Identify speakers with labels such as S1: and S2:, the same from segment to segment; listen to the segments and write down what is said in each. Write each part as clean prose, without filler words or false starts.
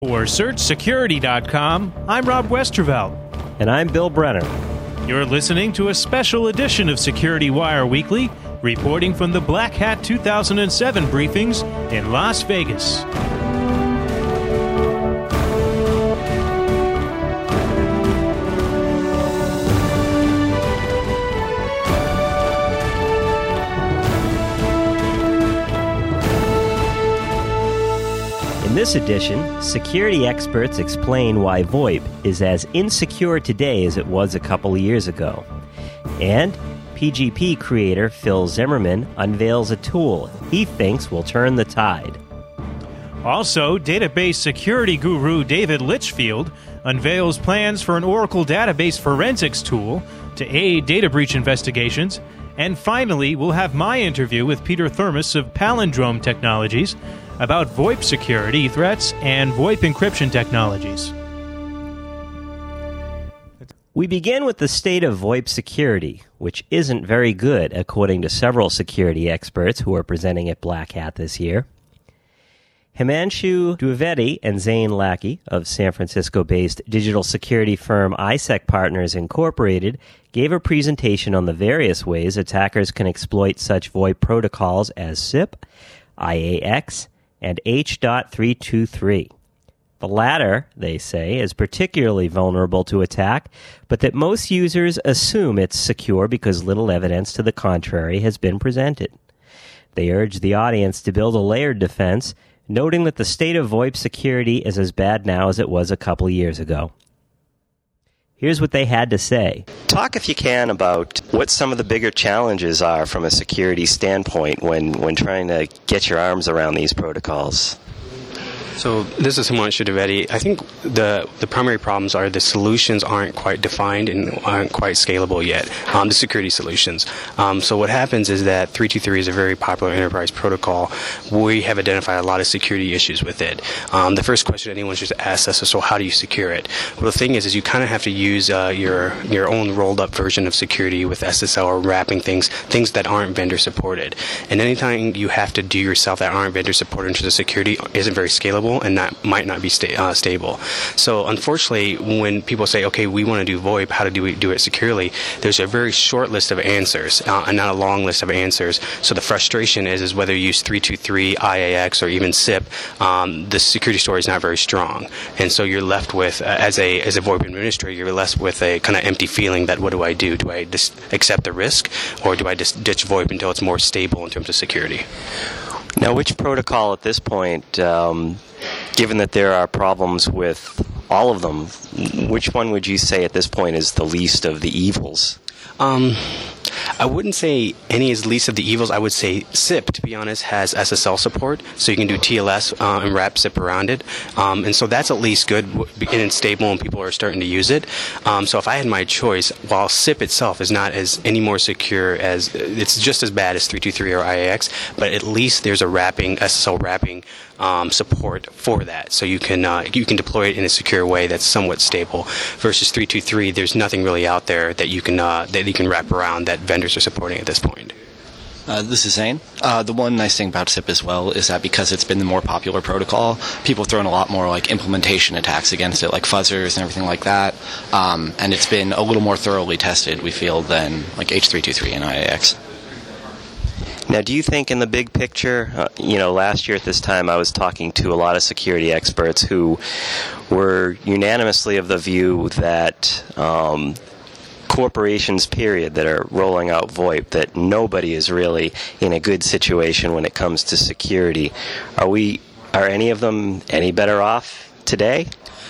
S1: For SearchSecurity.com, I'm Rob Westervelt.
S2: And I'm Bill Brenner.
S1: You're listening to a special edition of Security Wire Weekly, reporting from the Black Hat 2007 briefings in Las Vegas.
S2: In this edition, security experts explain why VoIP is as insecure today as it was a couple of years ago. And PGP creator Phil Zimmermann unveils a tool he thinks will turn the tide.
S1: Also, database security guru David Litchfield unveils plans for an Oracle database forensics tool to aid data breach investigations. And finally, we'll have my interview with Peter Thermos of Palindrome Technologies about VoIP security threats and VoIP encryption technologies.
S2: We begin with the state of VoIP security, which isn't very good, according to several security experts who are presenting at Black Hat this year. Himanshu Dwivedi and Zane Lackey of San Francisco-based digital security firm ISEC Partners Incorporated gave a presentation on the various ways attackers can exploit such VoIP protocols as SIP, IAX, and H.323. The latter, they say, is particularly vulnerable to attack, but that most users assume it's secure because little evidence to the contrary has been presented. They urge the audience to build a layered defense, noting that the state of VoIP security is as bad now as it was a couple years ago. Here's what they had to say.
S3: Talk, if you can, about what some of the bigger challenges are from a security standpoint when trying to get your arms around these protocols.
S4: So this is Himanshu Dwivedi. I think the primary problems are the solutions aren't quite defined and aren't quite scalable yet, the security solutions. So what happens is that 323 is a very popular enterprise protocol. We have identified a lot of security issues with it. The first question anyone should ask us is, so how do you secure it? Well, the thing is you kind of have to use your own rolled-up version of security with SSL or wrapping things that aren't vendor-supported. And anything you have to do yourself that aren't vendor-supported in terms of security isn't very scalable and that might not be stable. So unfortunately, when people say, okay, we want to do VoIP, how do we do it securely? There's a very short list of answers and not a long list of answers. So the frustration is whether you use 323, IAX, or even SIP, the security story is not very strong. And so you're left with, as a VoIP administrator, you're left with a kind of empty feeling that what do I do? Do I just accept the risk, or do I just ditch VoIP until it's more stable in terms of security?
S3: Now, which protocol at this point, given that there are problems with all of them, which one would you say at this point is the least of the evils?
S4: I wouldn't say any is least of the evils. I would say SIP, to be honest, has SSL support, so you can do TLS and wrap SIP around it. And so that's at least good and it's stable and people are starting to use it. So if I had my choice, while SIP itself is not as any more secure as, it's just as bad as 323 or IAX, but at least there's a SSL wrapping support for that, so you can deploy it in a secure way that's somewhat stable. Versus 323, there's nothing really out there that you can wrap around that vendors are supporting at this point.
S5: This is Zane. The one nice thing about SIP as well is that because it's been the more popular protocol, people have thrown a lot more like implementation attacks against it, like fuzzers and everything like that. And it's been a little more thoroughly tested, we feel, than like H323 and IAX.
S3: Now, do you think in the big picture, last year at this time I was talking to a lot of security experts who were unanimously of the view that corporations, period, that are rolling out VoIP, that nobody is really in a good situation when it comes to security. Are any of them any better off today?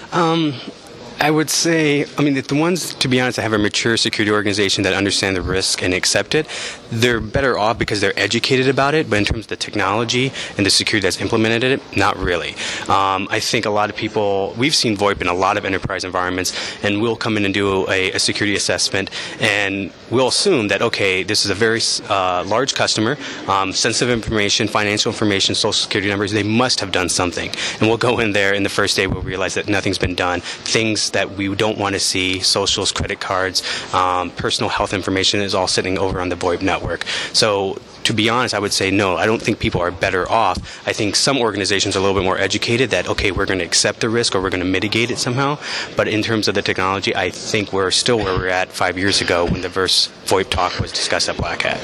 S4: I would say, the ones, to be honest, that have a mature security organization that understand the risk and accept it, they're better off because they're educated about it, but in terms of the technology and the security that's implemented it, not really. I think a lot of people, we've seen VoIP in a lot of enterprise environments, and we'll come in and do a security assessment, and we'll assume that, okay, this is a very large customer, sensitive information, financial information, social security numbers, they must have done something. And we'll go in there, and the first day we'll realize that nothing's been done. Things that we don't want to see, socials, credit cards, personal health information is all sitting over on the VoIP network. So to be honest, I would say no. I don't think people are better off. I think some organizations are a little bit more educated that, okay, we're going to accept the risk or we're going to mitigate it somehow. But in terms of the technology, I think we're still where we were at 5 years ago when the Verse VoIP talk was discussed at Black Hat.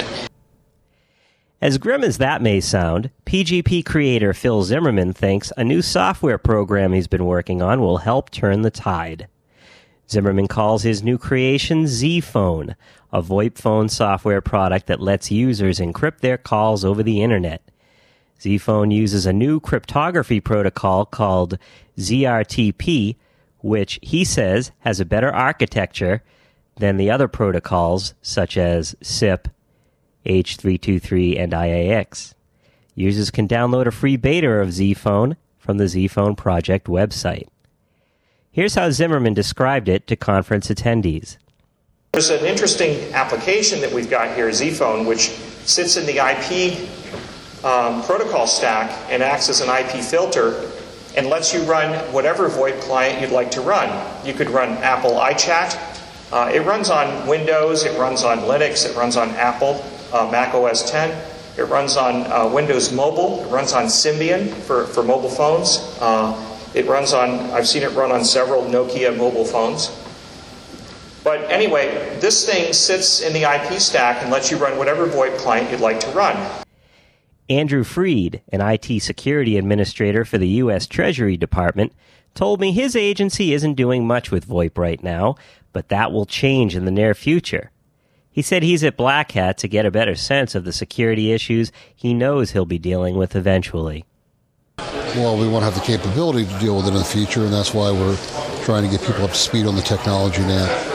S2: As grim as that may sound, PGP creator Phil Zimmermann thinks a new software program he's been working on will help turn the tide. Zimmermann calls his new creation ZPhone, a VoIP phone software product that lets users encrypt their calls over the internet. ZPhone uses a new cryptography protocol called ZRTP, which he says has a better architecture than the other protocols such as SIP, H323, and IAX. Users can download a free beta of ZPhone from the ZPhone Project website. Here's how Zimmermann described it to conference attendees.
S6: There's an interesting application that we've got here, ZPhone, which sits in the IP protocol stack and acts as an IP filter and lets you run whatever VoIP client you'd like to run. You could run Apple iChat. It runs on Windows, it runs on Linux, it runs on Apple, Mac OS X. It runs on Windows Mobile. It runs on Symbian for mobile phones. It runs on, I've seen it run on several Nokia mobile phones. But anyway, this thing sits in the IP stack and lets you run whatever VoIP client you'd like to run.
S2: Andrew Freed, an IT security administrator for the U.S. Treasury Department, told me his agency isn't doing much with VoIP right now, but that will change in the near future. He said he's at Black Hat to get a better sense of the security issues he knows he'll be dealing with eventually.
S7: Well, we want to have the capability to deal with it in the future, and that's why we're trying to get people up to speed on the technology now.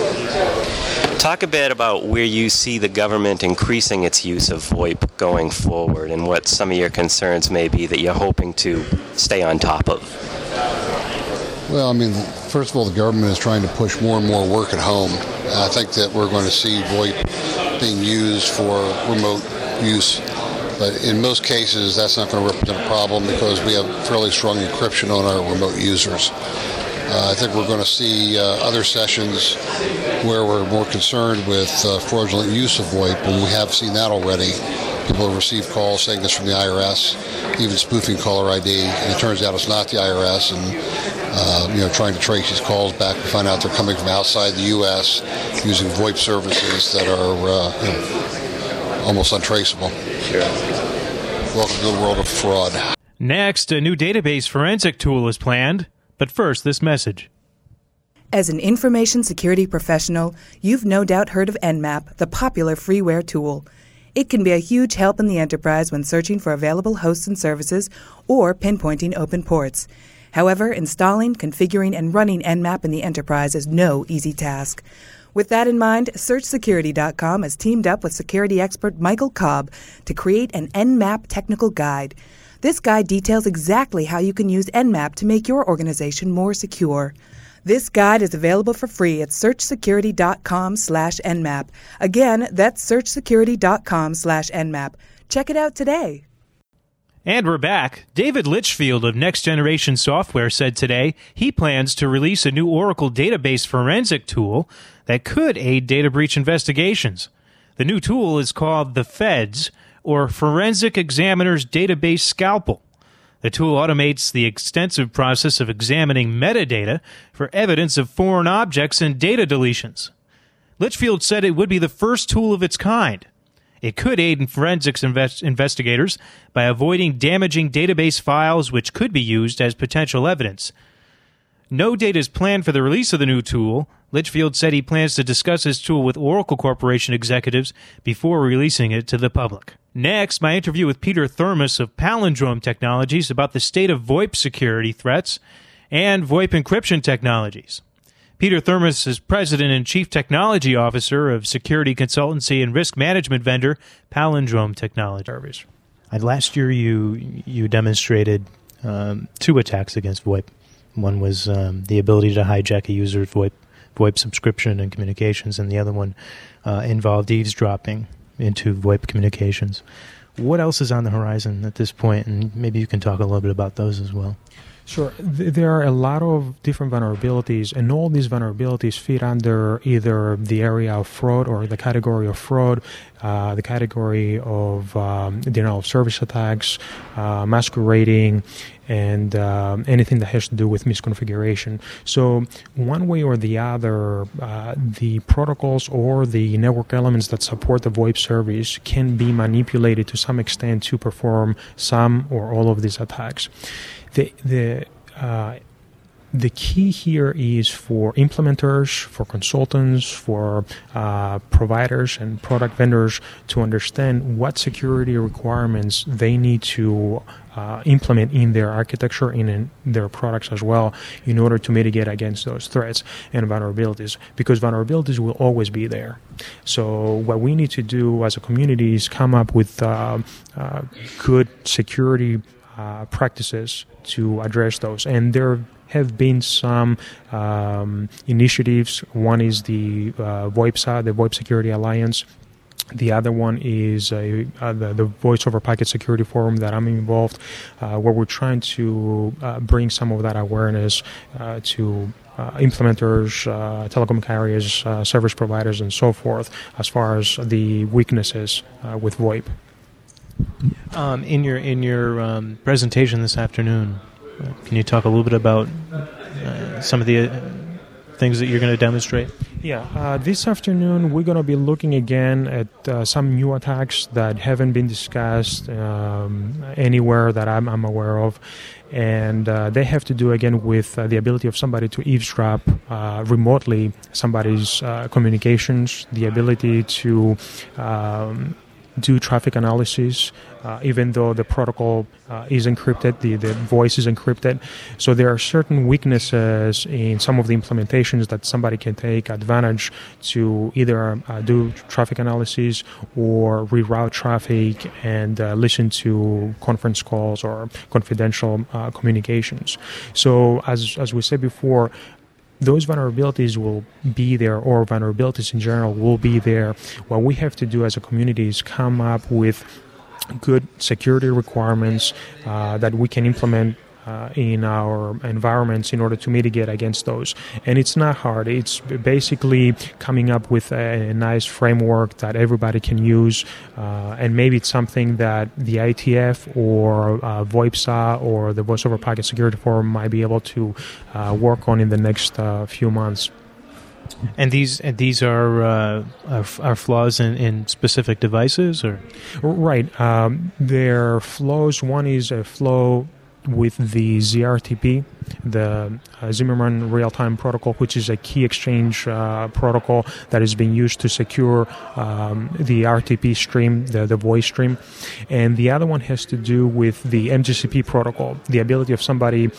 S3: Talk a bit about where you see the government increasing its use of VoIP going forward and what some of your concerns may be that you're hoping to stay on top of.
S7: Well, I mean, first of all, the government is trying to push more and more work at home. I think that we're going to see VoIP being used for remote use. But in most cases, that's not going to represent a problem because we have fairly strong encryption on our remote users. I think we're going to see other sessions where we're more concerned with fraudulent use of VoIP, and we have seen that already. People have received calls saying this from the IRS, even spoofing caller ID, and it turns out it's not the IRS, and trying to trace these calls back to find out they're coming from outside the U.S. using VoIP services that are almost untraceable. Sure. Welcome to the world of fraud.
S1: Next, a new database forensic tool is planned. But first, this message.
S8: As an information security professional, you've no doubt heard of Nmap, the popular freeware tool. It can be a huge help in the enterprise when searching for available hosts and services or pinpointing open ports. However, installing, configuring, and running Nmap in the enterprise is no easy task. With that in mind, SearchSecurity.com has teamed up with security expert Michael Cobb to create an Nmap technical guide. This guide details exactly how you can use Nmap to make your organization more secure. This guide is available for free at searchsecurity.com/Nmap. Again, that's searchsecurity.com/Nmap. Check it out today.
S1: And we're back. David Litchfield of Next Generation Software said today he plans to release a new Oracle database forensic tool that could aid data breach investigations. The new tool is called the FEDS, or Forensic Examiner's Database Scalpel. The tool automates the extensive process of examining metadata for evidence of foreign objects and data deletions. Litchfield said it would be the first tool of its kind. It could aid in forensics investigators by avoiding damaging database files which could be used as potential evidence. No date is planned for the release of the new tool. Litchfield said he plans to discuss his tool with Oracle Corporation executives before releasing it to the public. Next, my interview with Peter Thermos of Palindrome Technologies about the state of VoIP security threats and VoIP encryption technologies. Peter Thermos is President and Chief Technology Officer of security consultancy and risk management vendor Palindrome Technologies. Last year, you demonstrated 2 attacks against VoIP. One was the ability to hijack a user's VoIP subscription and communications, and the other one involved eavesdropping into VoIP communications. What else is on the horizon at this point? And maybe you can talk a little bit about those as well.
S9: Sure. There are a lot of different vulnerabilities, and all these vulnerabilities fit under either the area of fraud or the category of fraud, the category of denial of service attacks, masquerading, and anything that has to do with misconfiguration. So one way or the other, the protocols or the network elements that support the VoIP service can be manipulated to some extent to perform some or all of these attacks. The key here is for implementers, for consultants, for providers and product vendors to understand what security requirements they need to implement in their architecture and in their products as well in order to mitigate against those threats and vulnerabilities, because vulnerabilities will always be there. So what we need to do as a community is come up with good security practices to address those. And there have been some initiatives. One is the VoIPSA, the VoIP Security Alliance. The other one is the Voice over Packet Security Forum that I'm involved, where we're trying to bring some of that awareness to implementers, telecom carriers, service providers, and so forth, as far as the weaknesses with VoIP.
S1: In your presentation this afternoon, can you talk a little bit about some of the things that you're going to demonstrate?
S9: Yeah, this afternoon we're going to be looking again at some new attacks that haven't been discussed anywhere that I'm aware of. And they have to do again with the ability of somebody to eavesdrop remotely somebody's communications, the ability to do traffic analysis, even though the protocol is encrypted, the voice is encrypted. So there are certain weaknesses in some of the implementations that somebody can take advantage to either do traffic analysis or reroute traffic and listen to conference calls or confidential communications. So as we said before, those vulnerabilities will be there, or vulnerabilities in general will be there. What we have to do as a community is come up with good security requirements that we can implement in our environments in order to mitigate against those. And it's not hard. It's basically coming up with a nice framework that everybody can use, and maybe it's something that the IETF or VoIPSA or the Voice over Packet Security Forum might be able to work on in the next few months.
S1: And these are flaws in specific devices, or
S9: right? They're flaws. One is a flaw with the ZRTP, the Zimmerman Real-Time Protocol, which is a key exchange protocol that is being used to secure the RTP stream, the voice stream. And the other one has to do with the MGCP protocol, the ability of somebody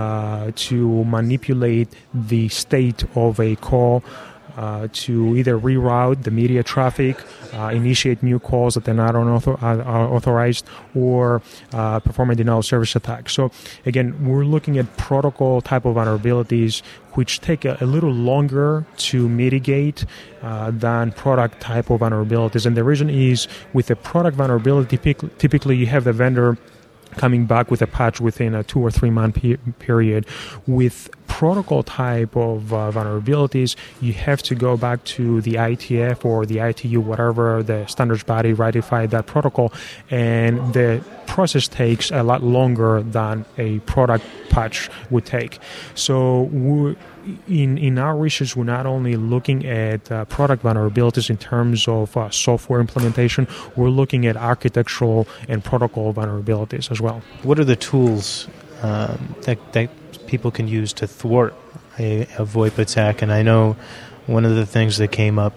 S9: to manipulate the state of a call to either reroute the media traffic, initiate new calls that are not authorized, or perform a denial of service attack. So again, we're looking at protocol type of vulnerabilities which take a little longer to mitigate than product type of vulnerabilities. And the reason is, with a product vulnerability, typically you have the vendor coming back with a patch within a 2 or 3 month period. With protocol type of vulnerabilities, you have to go back to the IETF or the ITU, whatever the standards body ratified that protocol, and the process takes a lot longer than a product patch would take. So in our research, we're not only looking at product vulnerabilities in terms of software implementation, we're looking at architectural and protocol vulnerabilities as well.
S1: What are the tools that people can use to thwart a VoIP attack? And I know one of the things that came up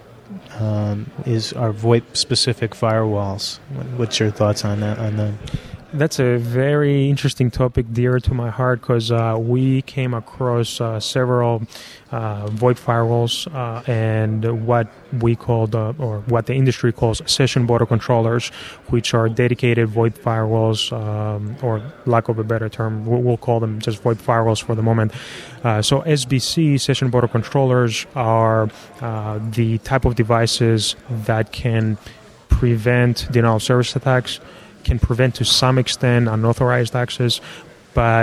S1: is our VoIP-specific firewalls. What's your thoughts on that?
S9: That's a very interesting topic, dear to my heart, because we came across several VoIP firewalls and what we called, or what the industry calls, session border controllers, which are dedicated VoIP firewalls, or lack of a better term, we'll call them just VoIP firewalls for the moment. So SBC, session border controllers, are the type of devices that can prevent denial of service attacks, can prevent to some extent unauthorized access, but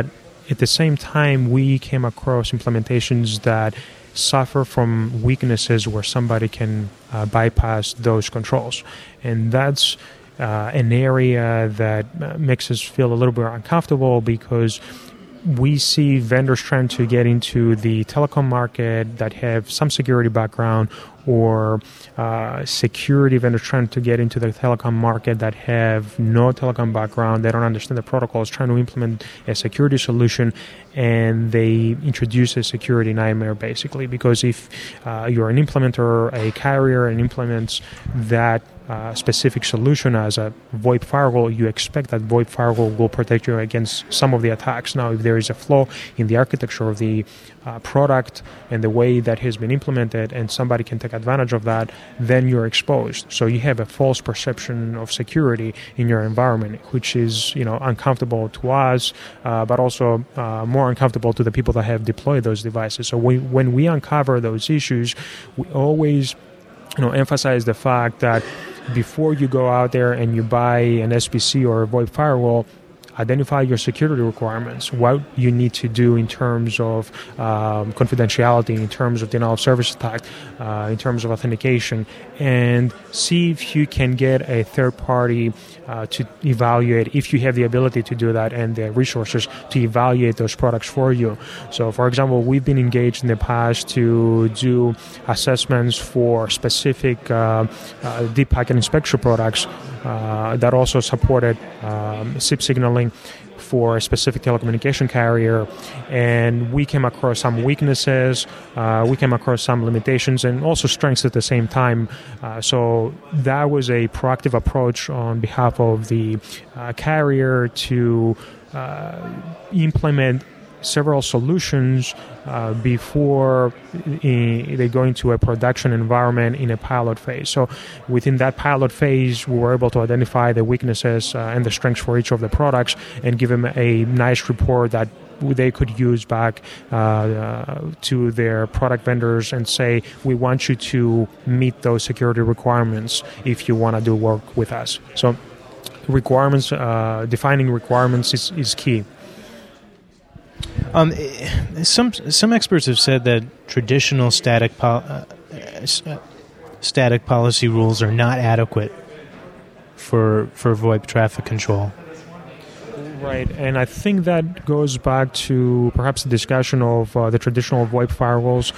S9: at the same time, we came across implementations that suffer from weaknesses where somebody can bypass those controls. And that's an area that makes us feel a little bit uncomfortable, because we see vendors trying to get into the telecom market that have some security background, or security vendors trying to get into the telecom market that have no telecom background. They don't understand the protocols, trying to implement a security solution, and they introduce a security nightmare, basically, because if you're an implementer, a carrier, and implements that specific solution as a VoIP firewall, you expect that VoIP firewall will protect you against some of the attacks. Now, if there is a flaw in the architecture of the product and the way that has been implemented, and somebody can take advantage of that, then you're exposed. So you have a false perception of security in your environment, which is, uncomfortable to us, but also more uncomfortable to the people that have deployed those devices. So when we uncover those issues, we always emphasize the fact that before you go out there and you buy an SBC or a VoIP firewall, identify your security requirements, what you need to do in terms of confidentiality, in terms of denial of service attack, in terms of authentication, and see if you can get a third party to evaluate, if you have the ability to do that and the resources to evaluate those products for you. So, for example, we've been engaged in the past to do assessments for specific deep packet inspection products that also supported SIP signaling for a specific telecommunication carrier, and we came across some weaknesses, we came across some limitations, and also strengths at the same time. So that was a proactive approach on behalf of the carrier to implement several solutions before they go into a production environment in a pilot phase. So within that pilot phase, we were able to identify the weaknesses and the strengths for each of the products and give them a nice report that they could use back to their product vendors and say, we want you to meet those security requirements if you want to do work with us. So requirements, defining requirements is key.
S1: Some experts have said that traditional static policy rules are not adequate for VoIP traffic control.
S9: Right, and I think that goes back to perhaps the discussion of the traditional VoIP firewalls.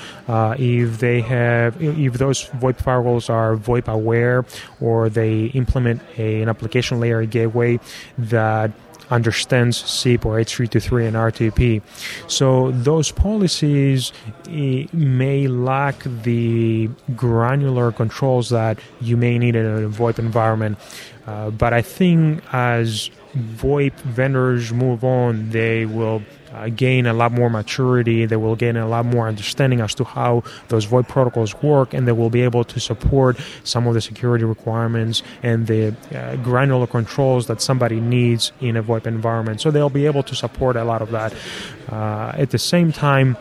S9: If those VoIP firewalls are VoIP aware, or they implement an application layer gateway that understands SIP or H323 and RTP. So those policies may lack the granular controls that you may need in a VoIP environment. But I think as VoIP vendors move on, they will gain a lot more maturity, they will gain a lot more understanding as to how those VoIP protocols work, and they will be able to support some of the security requirements and the granular controls that somebody needs in a VoIP environment. So they'll be able to support a lot of that. At the same time,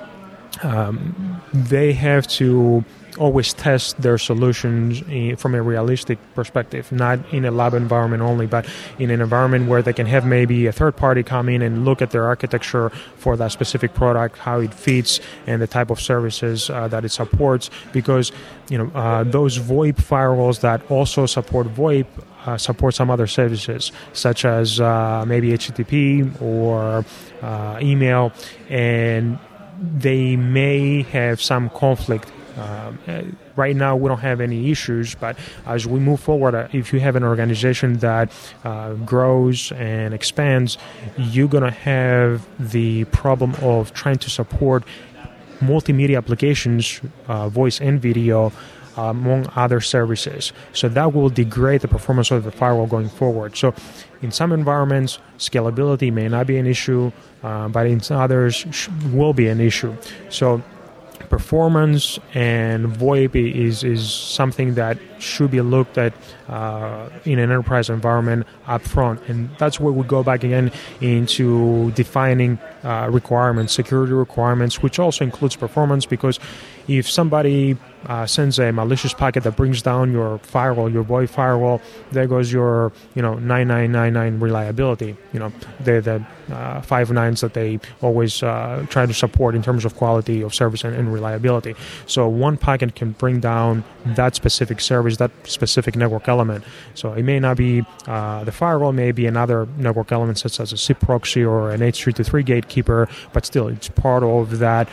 S9: they have to always test their solutions from a realistic perspective, not in a lab environment only, but in an environment where they can have maybe a third party come in and look at their architecture for that specific product, how it fits, and the type of services that it supports. Because those VoIP firewalls that also support VoIP support some other services, such as maybe HTTP or email, and they may have some conflict. Right now we don't have any issues, but as we move forward, if you have an organization that grows and expands, you're going to have the problem of trying to support multimedia applications, voice and video, among other services. So that will degrade the performance of the firewall going forward. So in some environments, scalability may not be an issue, but in others will be an issue. So performance and VoIP is something that should be looked at in an enterprise environment up front. And that's where we go back again into defining requirements, security requirements, which also includes performance, because if somebody sends a malicious packet that brings down your firewall, your VoIP firewall, there goes your 9999 reliability. The 5 nines that they always try to support in terms of quality of service and reliability. So one packet can bring down that specific service, that specific network element. So it may not be the firewall, may be another network element such as a SIP proxy or an H323 gatekeeper, but still it's part of that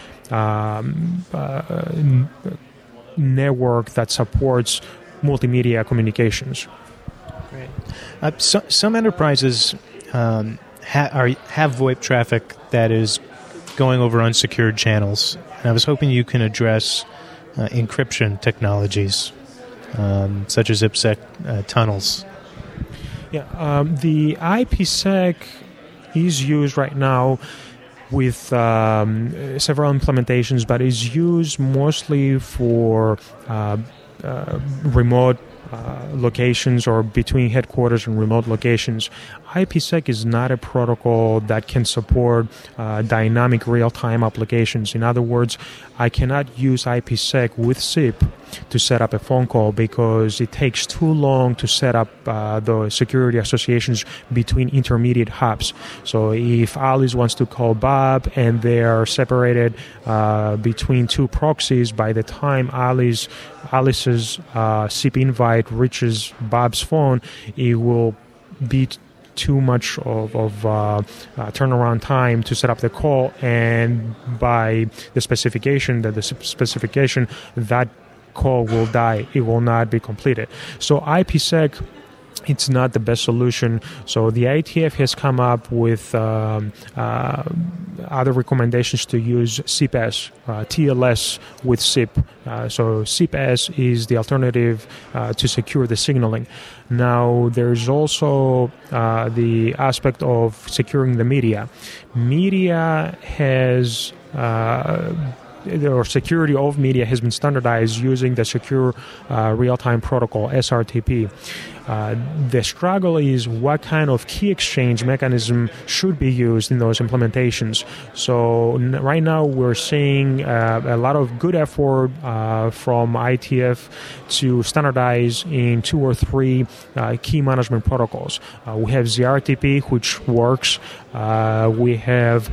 S9: network that supports multimedia communications.
S1: Great. Some enterprises have VoIP traffic that is going over unsecured channels. And I was hoping you can address encryption technologies such as IPsec tunnels.
S9: Yeah, the IPsec is used right now with several implementations, but is used mostly for remote locations or between headquarters and remote locations. IPsec is not a protocol that can support dynamic real-time applications. In other words, I cannot use IPsec with SIP to set up a phone call because it takes too long to set up the security associations between intermediate hubs. So if Alice wants to call Bob and they are separated between two proxies, by the time Alice's SIP invite reaches Bob's phone, it will be too much of turnaround time to set up the call, and by the specification, that call will die. It will not be completed. So IPsec, it's not the best solution. So the IETF has come up with other recommendations to use SIP-S, TLS with SIP. So SIP-S is the alternative to secure the signaling. Now, there's also the aspect of securing the media. Media has... or security of media has been standardized using the Secure Real-Time Protocol, SRTP. The struggle is what kind of key exchange mechanism should be used in those implementations. So right now we're seeing a lot of good effort from IETF to standardize in 2 or 3 key management protocols. We have ZRTP, which works. We have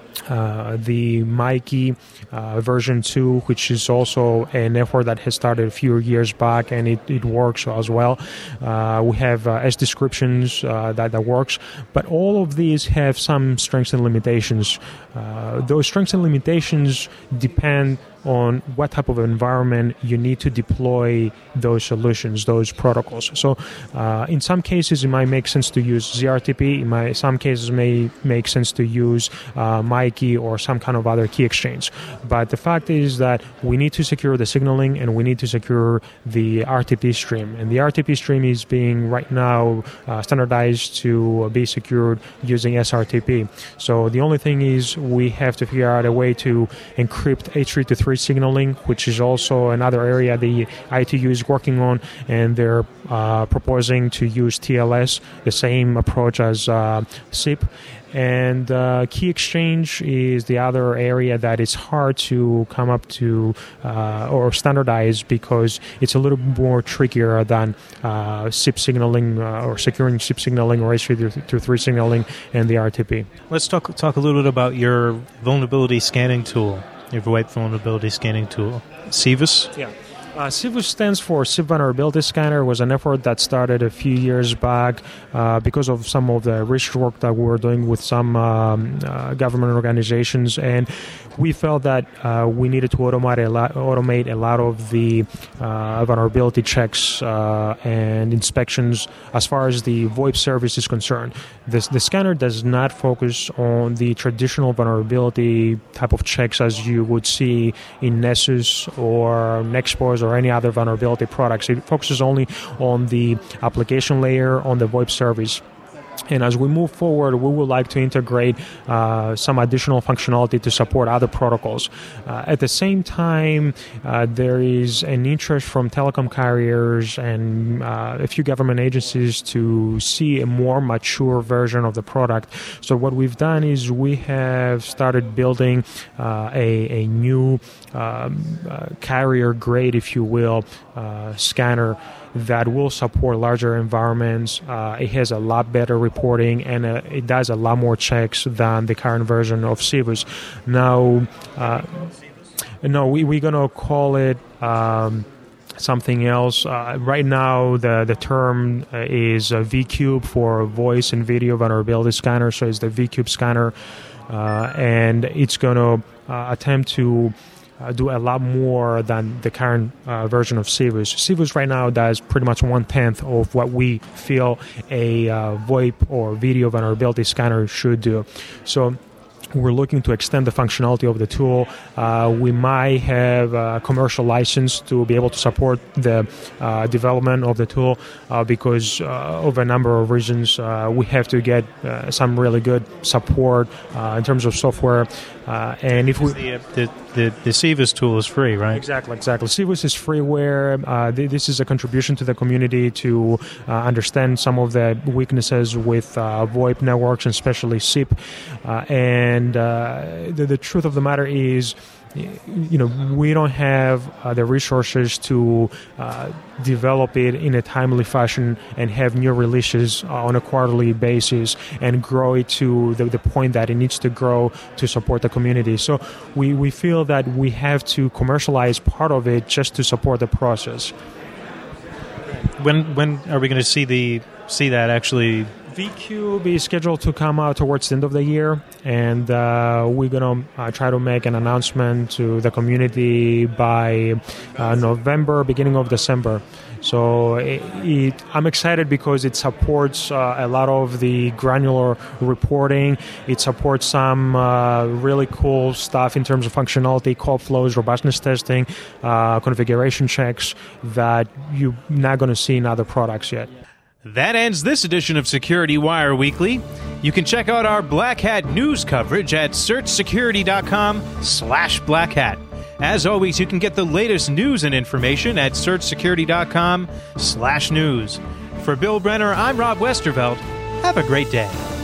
S9: the MyKey version 2, which is also an effort that has started a few years back, and it works as well. We have S-descriptions that works, but all of these have some strengths and limitations. Those strengths and limitations depend on what type of environment you need to deploy those solutions, those protocols. So in some cases, it might make sense to use ZRTP. In some cases, may make sense to use MyKey or some kind of other key exchange. But the fact is that we need to secure the signaling and we need to secure the RTP stream. And the RTP stream is being right now standardized to be secured using SRTP. So the only thing is we have to figure out a way to encrypt H323 signaling, which is also another area the ITU is working on, and they're proposing to use TLS, the same approach as SIP. And key exchange is the other area that is hard to come up to or standardize because it's a little more trickier than SIP signaling or securing SIP signaling or H323 signaling and the RTP.
S1: Let's talk a little bit about your vulnerability scanning tool, your VoIP vulnerability scanning tool, SIVUS.
S9: Yeah. SIVUS stands for SIP Vulnerability Scanner. It was an effort that started a few years back because of some of the research work that we were doing with some government organizations, and we felt that we needed to automate a lot of the vulnerability checks and inspections as far as the VoIP service is concerned. The scanner does not focus on the traditional vulnerability type of checks as you would see in Nessus or Nexpose or any other vulnerability products. It focuses only on the application layer, on the VoIP service. And as we move forward, we would like to integrate some additional functionality to support other protocols. At the same time, there is an interest from telecom carriers and a few government agencies to see a more mature version of the product. So what we've done is we have started building a new carrier grade, if you will, scanner that will support larger environments. It has a lot better reporting, and it does a lot more checks than the current version of Civus. Now, we're going to call it something else. Right now, the term is VCube for Voice and Video Vulnerability Scanner, so it's the VCube scanner, and it's going to attempt to do a lot more than the current version of Civus. Civus right now does pretty much 1/10 of what we feel a VoIP or video vulnerability scanner should do. So we're looking to extend the functionality of the tool. We might have a commercial license to be able to support the development of the tool because of a number of reasons. We have to get some really good support in terms of software. And if we
S1: the Civus tool is free, right?
S9: Exactly. Civus is freeware. This is a contribution to the community to understand some of the weaknesses with VoIP networks, and especially SIP. And the truth of the matter is, we don't have the resources to develop it in a timely fashion and have new releases on a quarterly basis and grow it to the point that it needs to grow to support the community. So we feel that we have to commercialize part of it just to support the process.
S1: When are we going to see that actually?
S9: VCube is scheduled to come out towards the end of the year, and we're going to try to make an announcement to the community by November, beginning of December. So I'm excited because it supports a lot of the granular reporting. It supports some really cool stuff in terms of functionality, call flows, robustness testing, configuration checks that you're not going to see in other products yet.
S1: That ends this edition of Security Wire Weekly. You can check out our Black Hat news coverage at searchsecurity.com/Black Hat. As always, you can get the latest news and information at searchsecurity.com/news. For Bill Brenner, I'm Rob Westervelt. Have a great day.